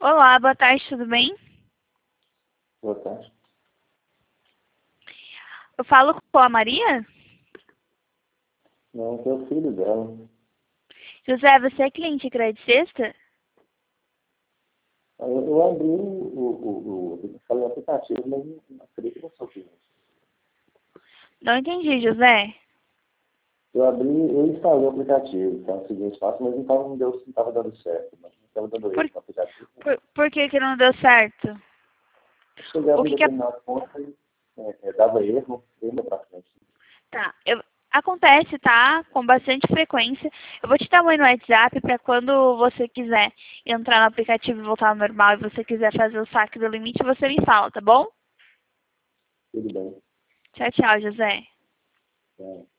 Olá, boa tarde, tudo bem? Boa tarde. Eu falo com a Maria? Não, que é o filho dela. José, você é cliente de Crédito Sexta? Eu abri o aplicativo, mas não acredito que não sou cliente. Não entendi, José. Eu instalei o aplicativo, tá? Segui os passos, mas não estava dando certo. Não estava dando Por, erro no aplicativo. por que que não deu certo? Chegava O em que que é... determinado ponto e dava erro, indo para frente. Tá, acontece, tá? Com bastante frequência. Eu vou te dar um oi no WhatsApp para quando você quiser entrar no aplicativo e voltar ao normal e você quiser fazer o saque do limite, você me fala, tá bom? Tudo bem. Tchau, tchau, José. É.